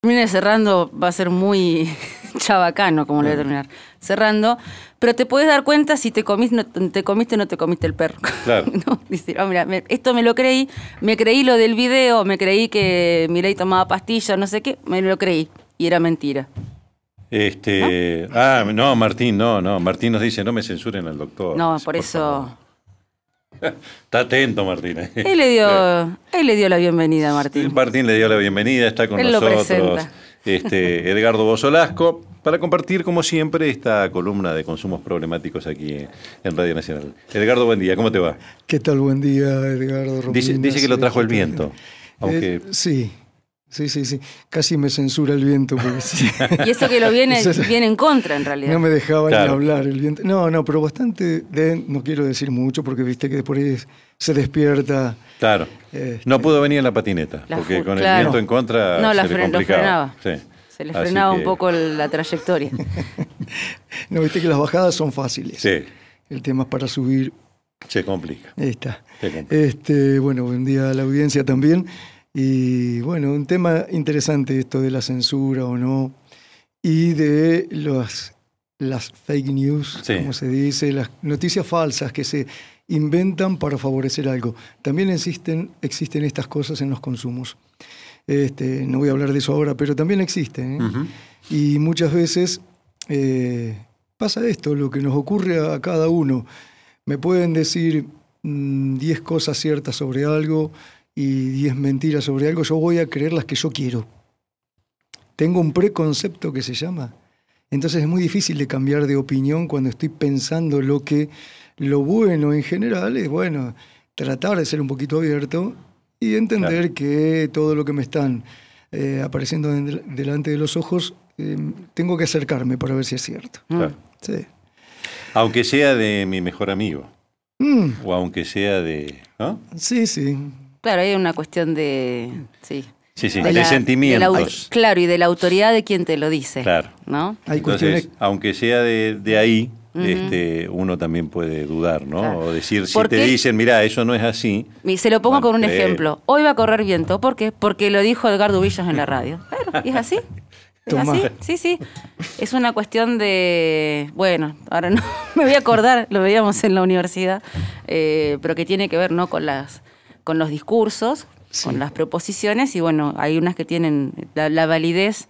Termine cerrando, va a ser muy chabacano como lo voy a terminar cerrando, pero te puedes dar cuenta si te comiste o no te comiste el perro. Claro. ¿No? Dice, mira, esto me creí lo del video, me creí que Milei tomaba pastillas, no sé qué, me lo creí y era mentira. ¿No? No, Martín, no. Martín nos dice, no me censuren al doctor. No, dice, por eso... favor. Está atento, Martín. Él le dio la bienvenida a Martín. Martín le dio la bienvenida, está con Él nosotros Edgardo Bozolasco, para compartir, como siempre, esta columna de consumos problemáticos aquí en Radio Nacional. Edgardo, buen día, ¿cómo te va? ¿Qué tal? Buen día, Edgardo. Dice que lo trajo el viento. Aunque... Sí. Casi me censura el viento. Porque sí. Y eso que lo viene en contra, en realidad. No me dejaba ni hablar el viento. No, pero bastante, no quiero decir mucho, porque viste que después se despierta. Claro. No pudo venir en la patineta, porque con el viento en contra se le complicaba. Lo frenaba. Sí. Se le frenaba un poco la trayectoria. No, viste que las bajadas son fáciles. Sí. El tema es para subir. Se complica. Ahí está. Bueno, buen día a la audiencia también. Y bueno, un tema interesante esto de la censura o no, y de las fake news, como se dice, las noticias falsas que se inventan para favorecer algo. También existen estas cosas en los consumos. No voy a hablar de eso ahora, pero también existen. Uh-huh. Y muchas veces pasa esto, lo que nos ocurre a cada uno. Me pueden decir 10 cosas ciertas sobre algo y 10 mentiras sobre algo, yo voy a creer las que yo quiero. Tengo un preconcepto que se llama. Entonces es muy difícil de cambiar de opinión cuando estoy pensando lo bueno en general es, bueno, tratar de ser un poquito abierto y entender que todo lo que me están apareciendo delante de los ojos, tengo que acercarme para ver si es cierto. Claro. Sí. Aunque sea de mi mejor amigo. O aunque sea de... ¿no? Sí. Claro, hay una cuestión de... Sí, de sentimientos. Claro, y de la autoridad de quien te lo dice. Claro. ¿No? Entonces, aunque sea de ahí, uno también puede dudar, ¿no? Claro. O decir, si te dicen, mirá, eso no es así. Y se lo pongo con un ejemplo. Hoy va a correr viento. ¿Por qué? Porque lo dijo Edgardo Villas en la radio. Claro, ¿y es así? ¿Es así? Sí. Es una cuestión de... Bueno, ahora no me voy a acordar, lo veíamos en la universidad, pero que tiene que ver, ¿no?, con los discursos, con las proposiciones, y bueno, hay unas que tienen la validez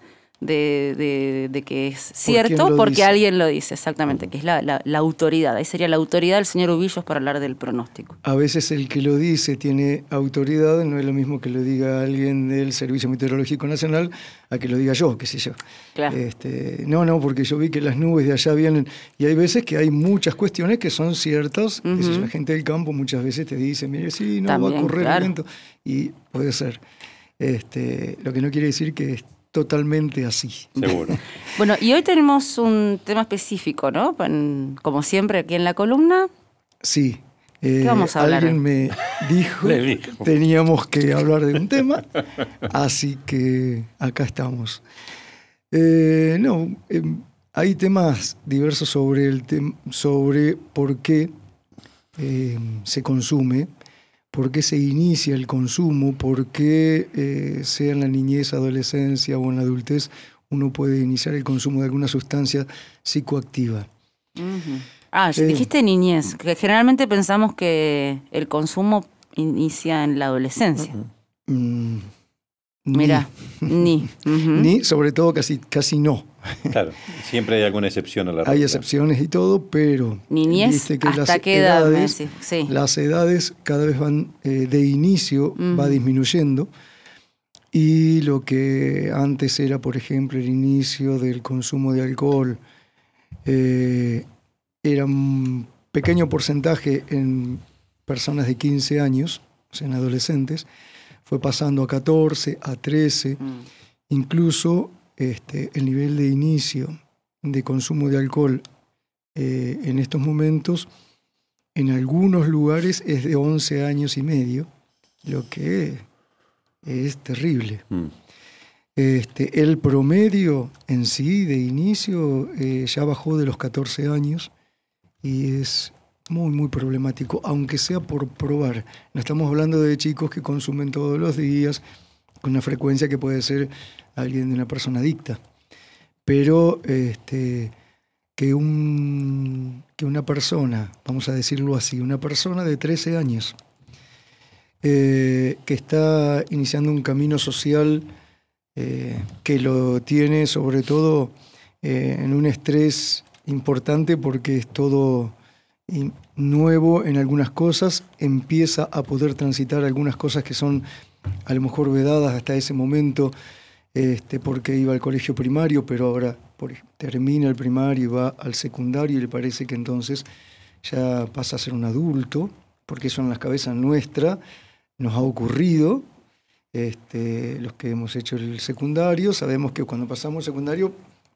de que es cierto porque alguien lo dice, exactamente, que es la autoridad. Ahí sería la autoridad del señor Ubillos para hablar del pronóstico. A veces el que lo dice tiene autoridad, no es lo mismo que lo diga alguien del Servicio Meteorológico Nacional a que lo diga yo, qué sé yo. Claro. No, porque yo vi que las nubes de allá vienen, y hay veces que hay muchas cuestiones que son ciertas. La gente del campo muchas veces te dice, mire, sí, no también, va a correr el viento, y puede ser. Lo que no quiere decir que es totalmente así. Seguro. Bueno, y hoy tenemos un tema específico, ¿no? Como siempre aquí en la columna. Sí. ¿Qué vamos a hablar? Alguien me dijo teníamos que hablar de un tema, así que acá estamos. Hay temas diversos sobre por qué se consume, por qué se inicia el consumo, por qué sea en la niñez, adolescencia o en la adultez uno puede iniciar el consumo de alguna sustancia psicoactiva. Dijiste niñez, que generalmente pensamos que el consumo inicia en la adolescencia. Mira, ni. Ni, sobre todo casi no. Claro, siempre hay alguna excepción a la regla. Hay excepciones y todo, pero... Niñez, que ¿hasta qué edad? Las edades cada vez van de inicio, va disminuyendo, y lo que antes era, por ejemplo, el inicio del consumo de alcohol, era un pequeño porcentaje en personas de 15 años, o sea, en adolescentes, fue pasando a 14, a 13, incluso el nivel de inicio de consumo de alcohol en estos momentos, en algunos lugares es de 11 años y medio, lo que es terrible. El promedio en sí de inicio ya bajó de los 14 años y es muy, muy problemático, aunque sea por probar. No estamos hablando de chicos que consumen todos los días, con una frecuencia que puede ser alguien de una persona adicta. Pero que una persona, vamos a decirlo así, una persona de 13 años, que está iniciando un camino social que lo tiene sobre todo en un estrés importante porque es todo nuevo en algunas cosas, empieza a poder transitar algunas cosas que son a lo mejor vedadas hasta ese momento porque iba al colegio primario, pero ahora termina el primario y va al secundario y le parece que entonces ya pasa a ser un adulto, porque eso en las cabezas nuestras nos ha ocurrido. Los que hemos hecho el secundario sabemos que cuando pasamos el secundario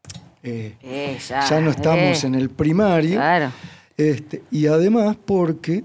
ya no estamos en el primario. Claro. Y además porque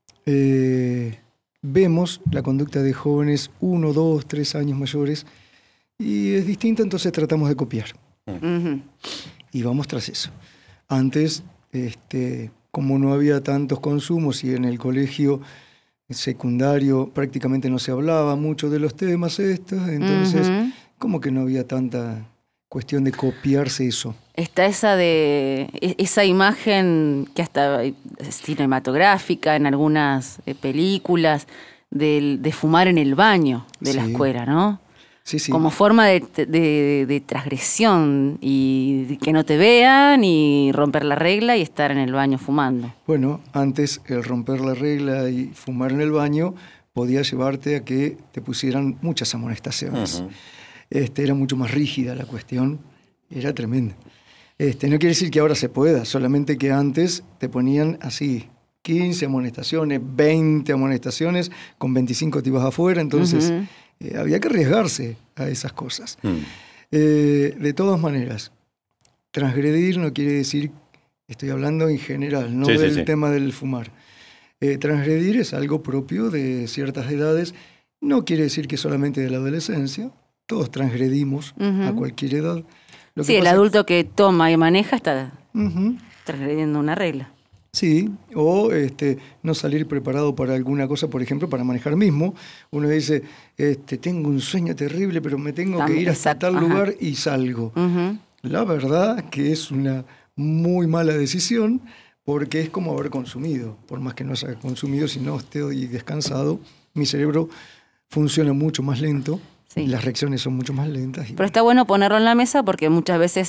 vemos la conducta de jóvenes 1, 2, 3 años mayores y es distinta, entonces tratamos de copiar. Uh-huh. Y vamos tras eso. Antes, como no había tantos consumos y en el colegio secundario prácticamente no se hablaba mucho de los temas estos, entonces como que no había tanta cuestión de copiarse eso. Está esa imagen que hasta cinematográfica en algunas películas de fumar en el baño de la escuela, ¿no? Sí, sí. Como forma de transgresión y de que no te vean y romper la regla y estar en el baño fumando. Bueno, antes el romper la regla y fumar en el baño podía llevarte a que te pusieran muchas amonestaciones. Uh-huh. Era mucho más rígida la cuestión, era tremenda. No quiere decir que ahora se pueda, solamente que antes te ponían así, 15 amonestaciones, 20 amonestaciones, con 25 te ibas afuera, entonces había que arriesgarse a esas cosas. De todas maneras, transgredir no quiere decir, estoy hablando en general, no del tema del fumar. Transgredir es algo propio de ciertas edades, no quiere decir que solamente de la adolescencia, todos transgredimos a cualquier edad. El adulto que toma y maneja está transgrediendo una regla. Sí, o no salir preparado para alguna cosa, por ejemplo, para manejar mismo. Uno dice, tengo un sueño terrible, pero me tengo que ir hasta tal lugar y salgo. La verdad que es una muy mala decisión, porque es como haber consumido. Por más que no haya consumido, si no estoy descansado, mi cerebro funciona mucho más lento. Sí. Las reacciones son mucho más lentas. Pero está bueno ponerlo en la mesa porque muchas veces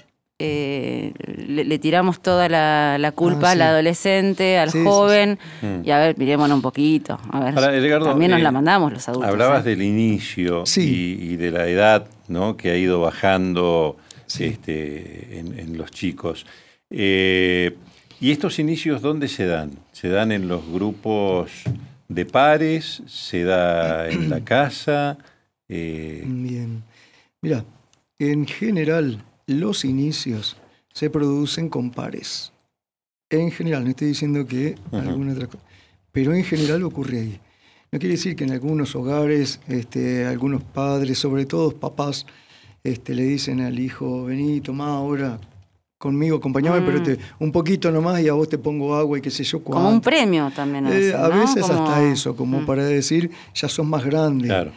le tiramos toda la culpa al adolescente, al joven, y a ver, mirémonos un poquito. A ver, ahora, Edgardo, también nos la mandamos los adultos. Hablabas del inicio y de la edad, ¿no?, que ha ido bajando en los chicos. ¿Y estos inicios dónde se dan? ¿Se dan en los grupos de pares? ¿Se da en la casa? Bien. Mira, en general los inicios se producen con pares. En general, no estoy diciendo que alguna otra cosa, pero en general ocurre ahí. No quiere decir que en algunos hogares, algunos padres, sobre todo papás, le dicen al hijo, vení, tomá ahora conmigo, acompañame, pero un poquito nomás y a vos te pongo agua y qué sé yo cuánto. Como un premio también. A veces como hasta eso, como para decir, ya sos más grande. Claro.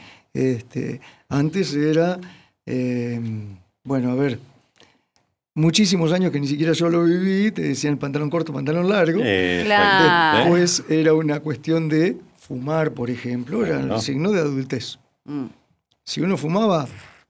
Antes era, bueno, a ver, muchísimos años que ni siquiera yo lo viví, te decían pantalón corto, pantalón largo. Claro. Después era una cuestión de fumar, por ejemplo, era el signo de adultez. Si uno fumaba,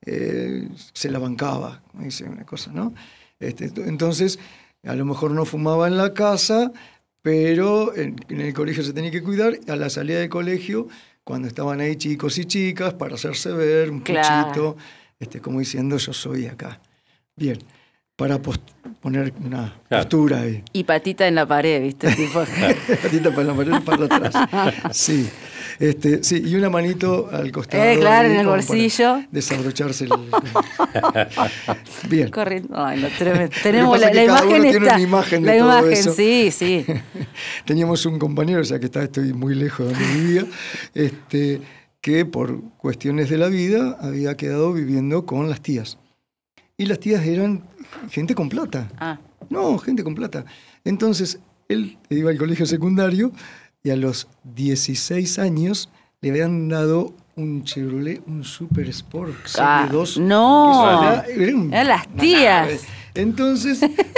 se la bancaba, dice una cosa, ¿no? Entonces, a lo mejor no fumaba en la casa, pero en el colegio se tenía que cuidar, a la salida del colegio, cuando estaban ahí chicos y chicas, para hacerse ver un puchito, como diciendo, yo soy acá. Bien, para poner una postura ahí. Y patita en la pared, ¿viste? Tipo... patita para la pared, para atrás. Sí. Sí, y una manito al costado. Claro, en el bolsillo. Desabrocharse el... Bien. Corriendo. Ay, no, tenemos la imagen. Tiene una imagen de todo eso. Sí. Teníamos un compañero, o sea que estoy muy lejos de donde vivía, que por cuestiones de la vida había quedado viviendo con las tías. Y las tías eran gente con plata. No, gente con plata. Entonces, él iba al colegio secundario y a los 16 años le habían dado un Chevrolet, un Super Sport Serie 2. No, eran las tías. Entonces,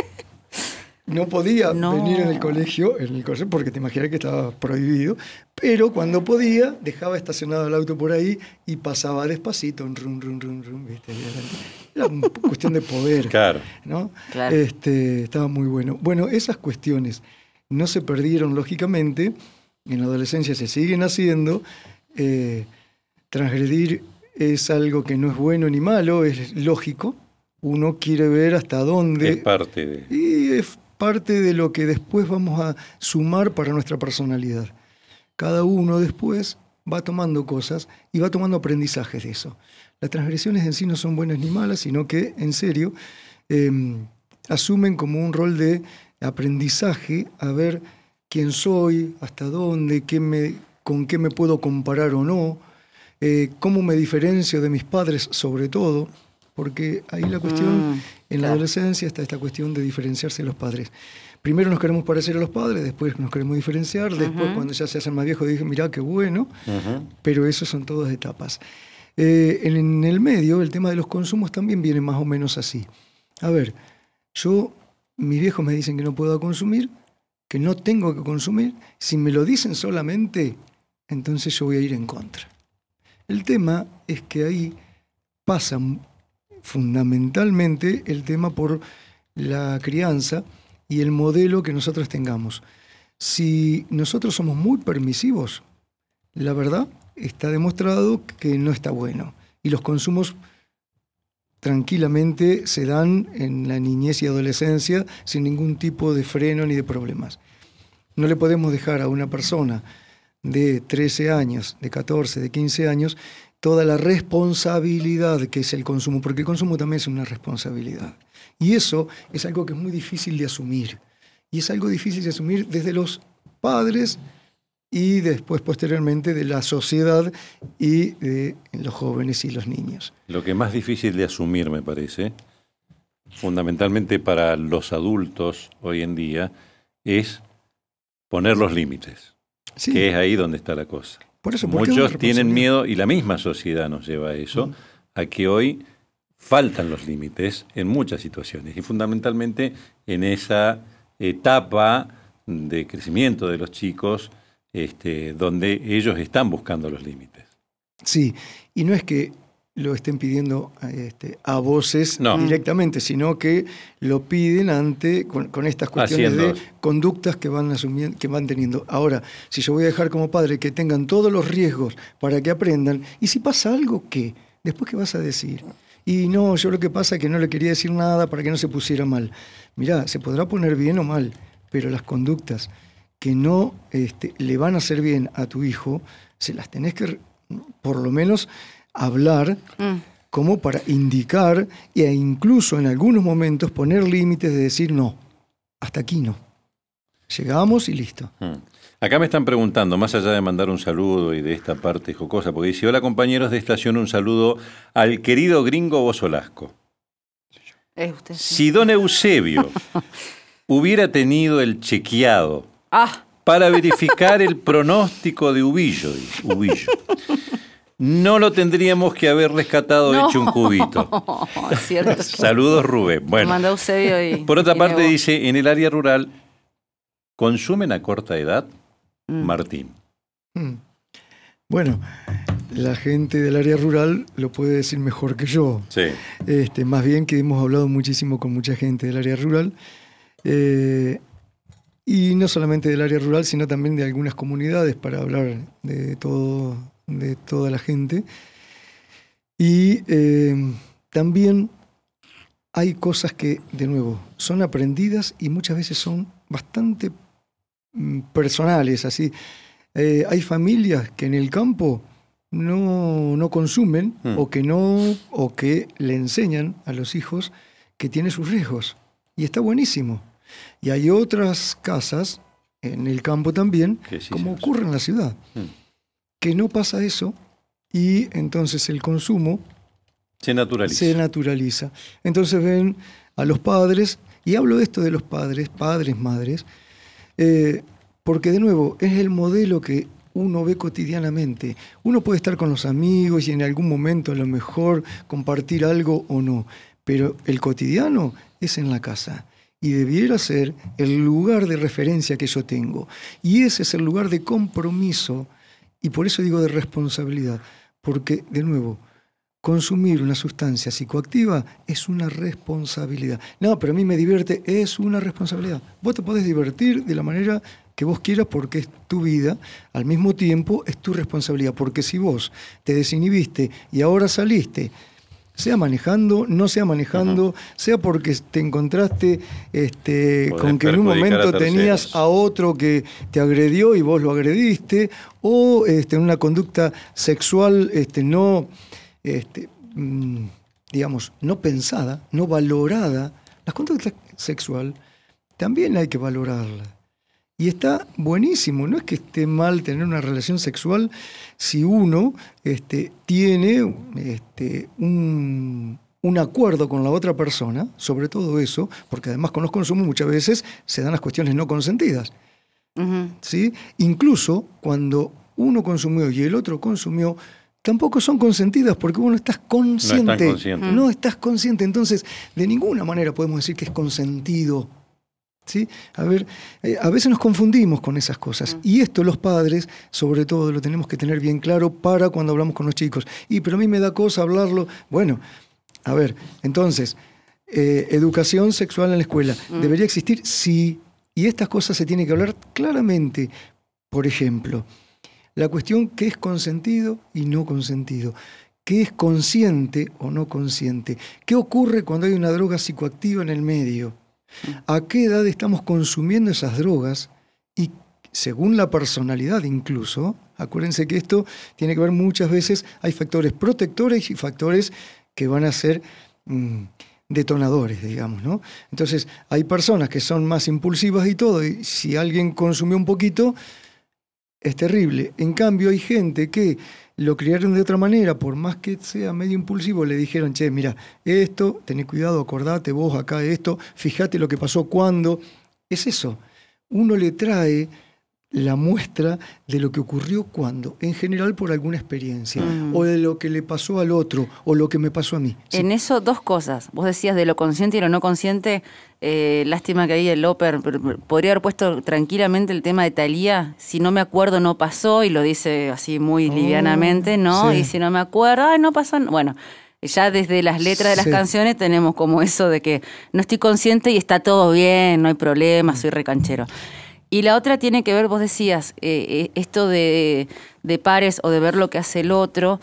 no podía venir en el colegio, porque te imaginas que estaba prohibido, pero cuando podía, dejaba estacionado el auto por ahí y pasaba despacito, ¿viste? Era una cuestión de poder. Claro. ¿No? Claro. Estaba muy bueno. Bueno, esas cuestiones no se perdieron, lógicamente, en la adolescencia se siguen haciendo. Transgredir es algo que no es bueno ni malo, es lógico. Uno quiere ver hasta dónde. Es parte de. Y es parte de lo que después vamos a sumar para nuestra personalidad. Cada uno después va tomando cosas y va tomando aprendizajes de eso. Las transgresiones en sí no son buenas ni malas, sino que, en serio, asumen como un rol de aprendizaje a ver quién soy, hasta dónde, con qué me puedo comparar o no, cómo me diferencio de mis padres sobre todo, porque ahí la cuestión, en la adolescencia está esta cuestión de diferenciarse de los padres. Primero nos queremos parecer a los padres, después nos queremos diferenciar, después cuando ya se hacen más viejos dije, mirá qué bueno, pero eso son todas etapas. En el medio, el tema de los consumos también viene más o menos así. A ver, mis viejos me dicen que no puedo consumir, que no tengo que consumir. Si me lo dicen solamente, entonces yo voy a ir en contra. El tema es que ahí pasa fundamentalmente el tema por la crianza y el modelo que nosotros tengamos. Si nosotros somos muy permisivos, la verdad está demostrado que no está bueno. Y los consumos tranquilamente se dan en la niñez y adolescencia sin ningún tipo de freno ni de problemas. No le podemos dejar a una persona de 13 años, de 14, de 15 años, toda la responsabilidad que es el consumo, porque el consumo también es una responsabilidad. Y eso es algo que es muy difícil de asumir. Y es algo difícil de asumir desde los padres y después, posteriormente, de la sociedad y de los jóvenes y los niños. Lo que es más difícil de asumir, me parece, fundamentalmente para los adultos hoy en día, es poner los límites, que es ahí donde está la cosa. Por eso, muchos tienen miedo, y la misma sociedad nos lleva a eso, a que hoy faltan los límites en muchas situaciones, y fundamentalmente en esa etapa de crecimiento de los chicos, donde ellos están buscando los límites. Sí, y no es que lo estén pidiendo a voces directamente, sino que lo piden con estas cuestiones de conductas que van asumiendo, que van teniendo. Ahora, si yo voy a dejar como padre que tengan todos los riesgos para que aprendan, y si pasa algo, ¿qué? Después, ¿qué vas a decir? Y no, yo lo que pasa es que no le quería decir nada para que no se pusiera mal. Mirá, se podrá poner bien o mal, pero las conductas que no le van a hacer bien a tu hijo, se las tenés que, por lo menos, hablar como para indicar e incluso en algunos momentos poner límites de decir no, hasta aquí no. Llegamos y listo. Acá me están preguntando, más allá de mandar un saludo y de esta parte jocosa, porque dice, hola compañeros de estación, un saludo al querido gringo Bozolasco. Es usted. Si don Eusebio hubiera tenido el chequeado para verificar el pronóstico de Ubillo, no lo tendríamos que haber rescatado hecho un cubito. Es cierto. Saludos, Rubén. Bueno, manda Eusebio por otra parte dice, en el área rural, ¿consumen a corta edad? Martín. Bueno, la gente del área rural lo puede decir mejor que yo. Sí. Más bien que hemos hablado muchísimo con mucha gente del área rural. Y no solamente del área rural, sino también de algunas comunidades para hablar de toda la gente. Y también hay cosas que, de nuevo, son aprendidas y muchas veces son bastante personales. Así, hay familias que en el campo no consumen o que le enseñan a los hijos que tiene sus riesgos. Y está buenísimo. Y hay otras casas en el campo también, como ocurre en la ciudad, que no pasa eso y entonces el consumo se naturaliza. Entonces ven a los padres, y hablo de esto de los padres, madres, porque de nuevo es el modelo que uno ve cotidianamente. Uno puede estar con los amigos y en algún momento a lo mejor compartir algo o no, pero el cotidiano es en la casa y debiera ser el lugar de referencia que yo tengo. Y ese es el lugar de compromiso y por eso digo de responsabilidad, porque, de nuevo, consumir una sustancia psicoactiva es una responsabilidad. No, pero a mí me divierte, es una responsabilidad. Vos te podés divertir de la manera que vos quieras porque es tu vida, al mismo tiempo es tu responsabilidad, porque si vos te desinhibiste y ahora saliste, sea manejando, no sea manejando, sea porque te encontraste con que en un momento tenías a otro que te agredió y vos lo agrediste, o en una conducta sexual digamos, no pensada, no valorada. La conducta sexual también hay que valorarla. Y está buenísimo, no es que esté mal tener una relación sexual si uno tiene un acuerdo con la otra persona, sobre todo eso, porque además con los consumos muchas veces se dan las cuestiones no consentidas. Uh-huh. ¿Sí? Incluso cuando uno consumió y el otro consumió, tampoco son consentidas porque vos no estás consciente. No estás consciente, entonces de ninguna manera podemos decir que es consentido. ¿Sí? A veces nos confundimos con esas cosas y esto los padres sobre todo lo tenemos que tener bien claro para cuando hablamos con los chicos. Pero a mí me da cosa hablarlo. Bueno, a ver, entonces, educación sexual en la escuela, ¿debería existir? Sí, y estas cosas se tienen que hablar claramente. Por ejemplo, la cuestión qué es consentido y no consentido, qué es consciente o no consciente, qué ocurre cuando hay una droga psicoactiva en el medio. ¿A qué edad estamos consumiendo esas drogas? Y según la personalidad incluso, acuérdense que esto tiene que ver muchas veces, hay factores protectores y factores que van a ser detonadores, digamos, ¿no? Entonces, hay personas que son más impulsivas y todo, y si alguien consumió un poquito, es terrible. En cambio, hay gente que lo criaron de otra manera, por más que sea medio impulsivo, le dijeron, che, mira, esto, tené cuidado, acordate vos acá esto, fíjate lo que pasó cuando. Es eso, uno le trae la muestra de lo que ocurrió cuando, en general por alguna experiencia, o de lo que le pasó al otro, o lo que me pasó a mí. ¿Sí? En eso, dos cosas. Vos decías de lo consciente y lo no consciente, lástima que ahí el Loper podría haber puesto tranquilamente el tema de Thalía, si no me acuerdo no pasó, y lo dice así muy livianamente, ¿no? Sí. Y si no me acuerdo, ay, no pasó, bueno. Ya desde las letras de las canciones tenemos como eso de que no estoy consciente y está todo bien, no hay problema, soy recanchero. Y la otra tiene que ver, vos decías, esto de pares o de ver lo que hace el otro,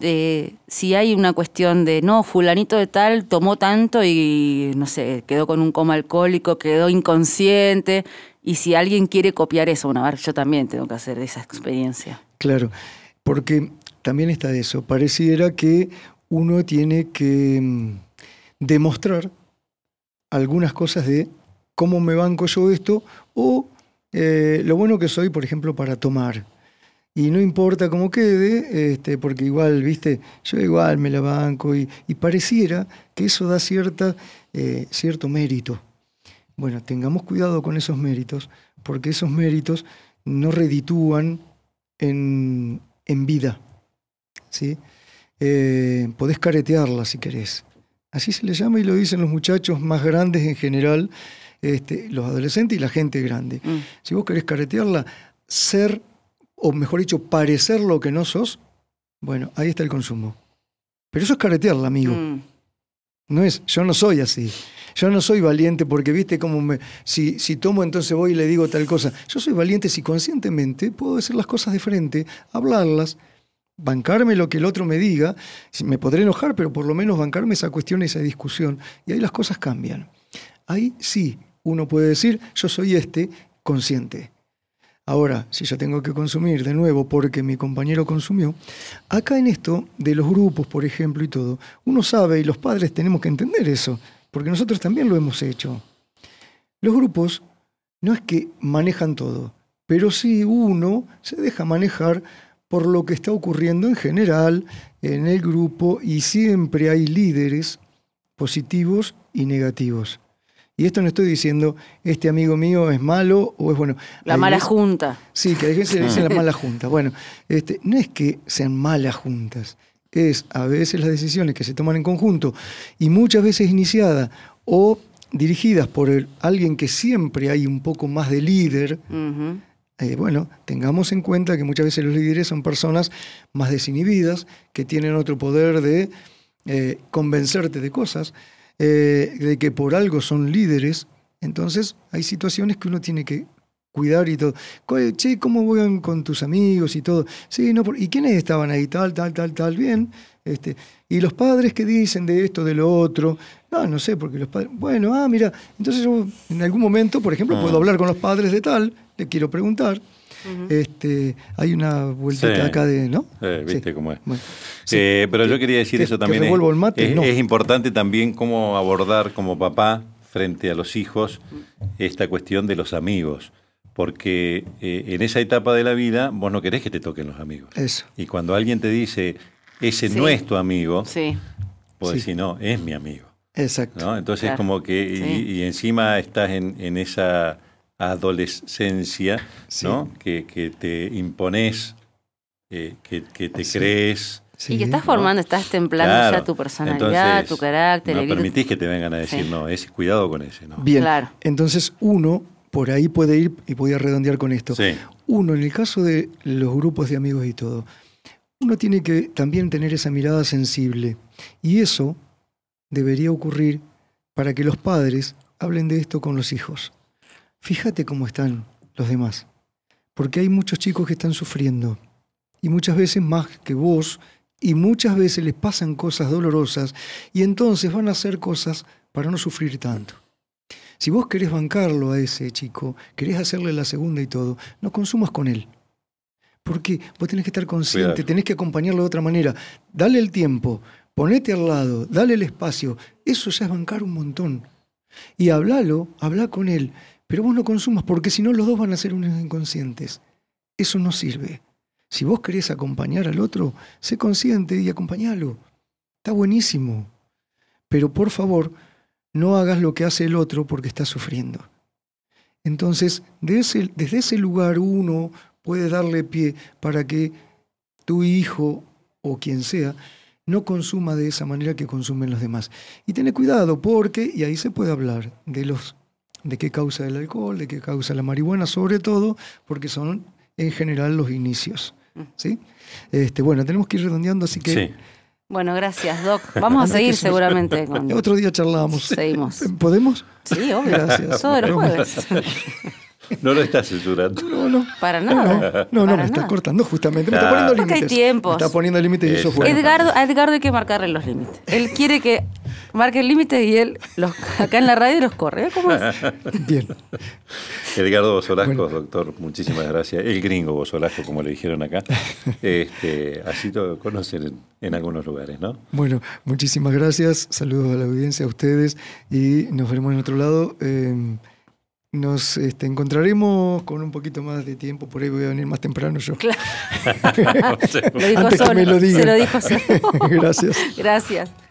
si hay una cuestión de, no, fulanito de tal tomó tanto y, no sé, quedó con un coma alcohólico, quedó inconsciente, y si alguien quiere copiar eso, bueno, a ver, yo también tengo que hacer esa experiencia. Claro, porque también está eso, pareciera que uno tiene que demostrar algunas cosas de cómo me banco yo esto, o lo bueno que soy, por ejemplo, para tomar. Y no importa cómo quede, porque igual, viste, yo igual me la banco y pareciera que eso da cierto mérito. Bueno, tengamos cuidado con esos méritos, porque esos méritos no reditúan en vida, ¿sí? Podés caretearla si querés. Así se le llama y lo dicen los muchachos más grandes en general, los adolescentes y la gente grande. Si vos querés caretearla, ser, o mejor dicho, parecer lo que no sos, bueno, ahí está el consumo. Pero eso es caretearla, amigo. No es, yo no soy así. Yo no soy valiente porque, viste, como si tomo entonces voy y le digo tal cosa. Yo soy valiente si conscientemente puedo decir las cosas de frente, hablarlas, bancarme lo que el otro me diga. Me podré enojar, pero por lo menos bancarme esa cuestión, esa discusión. Y ahí las cosas cambian. Ahí sí, uno puede decir, yo soy consciente. Ahora, si yo tengo que consumir de nuevo porque mi compañero consumió, acá en esto de los grupos, por ejemplo, y todo, uno sabe, y los padres tenemos que entender eso, porque nosotros también lo hemos hecho. Los grupos no es que manejan todo, pero sí uno se deja manejar por lo que está ocurriendo en general en el grupo, y siempre hay líderes positivos y negativos. Y esto no estoy diciendo, este amigo mío es malo o es bueno. La mala junta. Sí, que a veces le dicen la mala junta. Bueno, no es que sean malas juntas, es a veces las decisiones que se toman en conjunto y muchas veces iniciadas o dirigidas por alguien que siempre hay un poco más de líder. Uh-huh. Bueno, tengamos en cuenta que muchas veces los líderes son personas más desinhibidas, que tienen otro poder de convencerte de cosas, de que por algo son líderes. Entonces hay situaciones que uno tiene que cuidar y todo. Che, ¿cómo van con tus amigos y todo? Sí, no, ¿y quiénes estaban ahí? Tal, bien. Y los padres que dicen de esto, de lo otro. No sé, porque los padres... Bueno, mira, entonces yo en algún momento, por ejemplo, puedo hablar con los padres de tal, le quiero preguntar. Uh-huh. Hay una vueltita acá de... ¿no? ¿Viste sí. cómo es? Bueno, sí. Pero yo quería decir eso también. El mate, es importante también cómo abordar como papá frente a los hijos esta cuestión de los amigos. Porque en esa etapa de la vida vos no querés que te toquen los amigos. Eso. Y cuando alguien te dice, ese no es tu amigo, vos decís, no, es mi amigo. Exacto. ¿No? Entonces como que, y encima estás en esa adolescencia, ¿no? Que te imponés, que te crees. Sí, y que estás formando, estás templando ya tu personalidad, entonces, tu carácter. No permitís que te vengan a decir, no, cuidado con ese. ¿No? Bien, entonces uno... Por ahí puede ir, y voy a redondear con esto. Sí. Uno, en el caso de los grupos de amigos y todo, uno tiene que también tener esa mirada sensible. Y eso debería ocurrir para que los padres hablen de esto con los hijos. Fíjate cómo están los demás. Porque hay muchos chicos que están sufriendo. Y muchas veces más que vos. Y muchas veces les pasan cosas dolorosas. Y entonces van a hacer cosas para no sufrir tanto. Si vos querés bancarlo a ese chico, querés hacerle la segunda y todo, no consumas con él. Porque vos tenés que estar consciente, Cuidado. Tenés que acompañarlo de otra manera. Dale el tiempo, ponete al lado, dale el espacio. Eso ya es bancar un montón. Y habla con él, pero vos no consumas, porque si no los dos van a ser unos inconscientes. Eso no sirve. Si vos querés acompañar al otro, sé consciente y acompañalo. Está buenísimo. Pero por favor... no hagas lo que hace el otro porque está sufriendo. Entonces, desde ese lugar uno puede darle pie para que tu hijo o quien sea no consuma de esa manera que consumen los demás. Y ten cuidado porque, y ahí se puede hablar de qué causa el alcohol, de qué causa la marihuana, sobre todo porque son en general los inicios. ¿Sí? Bueno, tenemos que ir redondeando, así que... Sí. Bueno, gracias, Doc. Vamos a seguir seguramente. Otro día charlamos. Seguimos. ¿Podemos? Sí, obvio. Gracias. Todo el jueves. No lo estás censurando. No. Para nada. No, me está cortando justamente. Me está poniendo límites. Porque hay tiempos. Me está poniendo límites y eso es bueno. A Edgardo hay que marcarle los límites. Él quiere que marque el límite y él acá en la radio los corre. ¿Cómo es? Bien. Edgardo Bosolasco, doctor, muchísimas gracias. El gringo Bosolasco, como le dijeron acá. Así lo conocen en algunos lugares, ¿no? Bueno, muchísimas gracias. Saludos a la audiencia, a ustedes. Y nos veremos en otro lado. Nos encontraremos con un poquito más de tiempo. Por ahí voy a venir más temprano yo. Claro. Antes que me lo digan. Se lo dijo solo. Gracias. Gracias.